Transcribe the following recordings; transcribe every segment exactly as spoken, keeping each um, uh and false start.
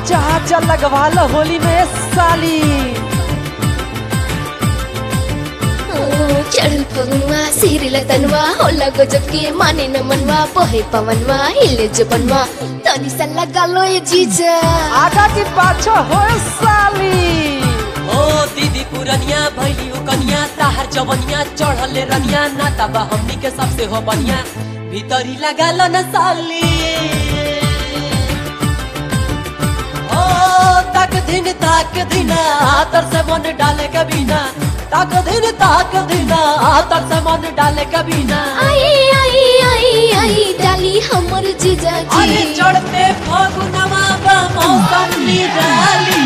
आजा आजा लगवा लो होली में साली। चढ़ल फगुआ सिहरिला तनवा होला गजब के माने न मनवा बहे पवनवा हिले जबनवा तनी सा लगा लो ये जीजा। आगा की पाछा हो साली। ओ दीदी पुरनिया भैली कनिया ताहर जवनिया चढ़ल रनिया ना तबा हमनी के सबसे हो बनिया भीतरी लगा लो न साली। ओ तक दिन तक दिन आतर से मन डाले कभी ना तक दिन तक दिन आतर से मन डाले कभी ना। आई आई आई आई डाली हमर जीजा जी। अरे चढ़ते फगुनवा बा मौसम निराली।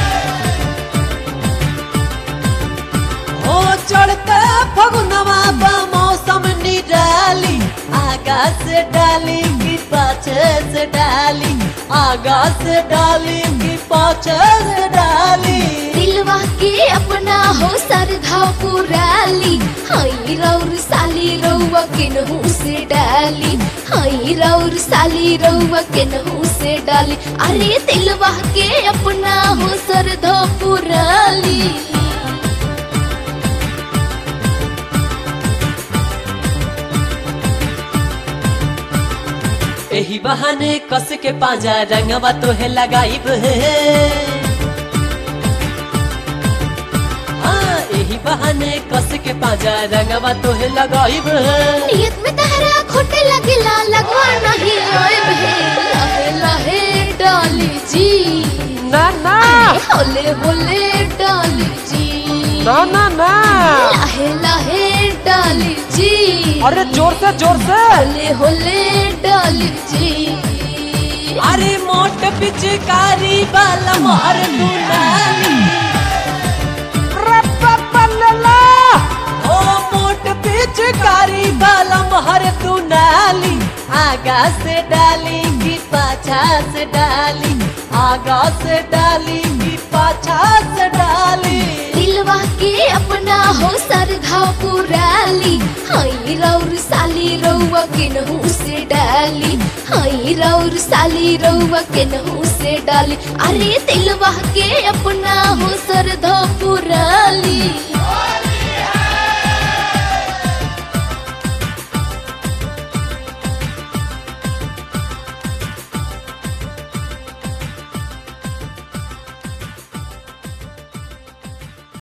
ओ चढ़ते फगुनवा बा मौसम निराली। आगा से डाली की पाछे से डाली आगा से डाली की पाछे से डाली। दिलवा के अपना हो सरधा पुराली हाई रौर साली रौवा के नहू से डाली हाई रौर साली रौवा के नहू से डाली। अरे दिलवा के अपना हो सरधा पुराली। एही बहाने कस के पांजा रंगवा तो है लगाइब है। हाँ एही बहाने कस के पांजा रंगवा तो है लगाइब है। नियत में तहरा खोटे लगला लगवा नहीं आइब है। लहे लहे डाली जी ना ना होले होले डाली जी ना ना ना लहे लहे डाली जी। अरे जोर से जोर से होले होले डाली जी। अरे मोट पिचकारी वाला मोहर दुलाली। ओ मोट पिचकारी वाला मोहर दुलाली। आगा से डाली की पाछा से डाली आगा से डाली की पाछा से डाली। दिलवा के अपना हो सरधा पुराली हाई रौर साली रौवा के नहू से डाली हाई रौर साली रौवा के नहू से डाली। अरे दिलवा के अपना हो सरधा पुराली।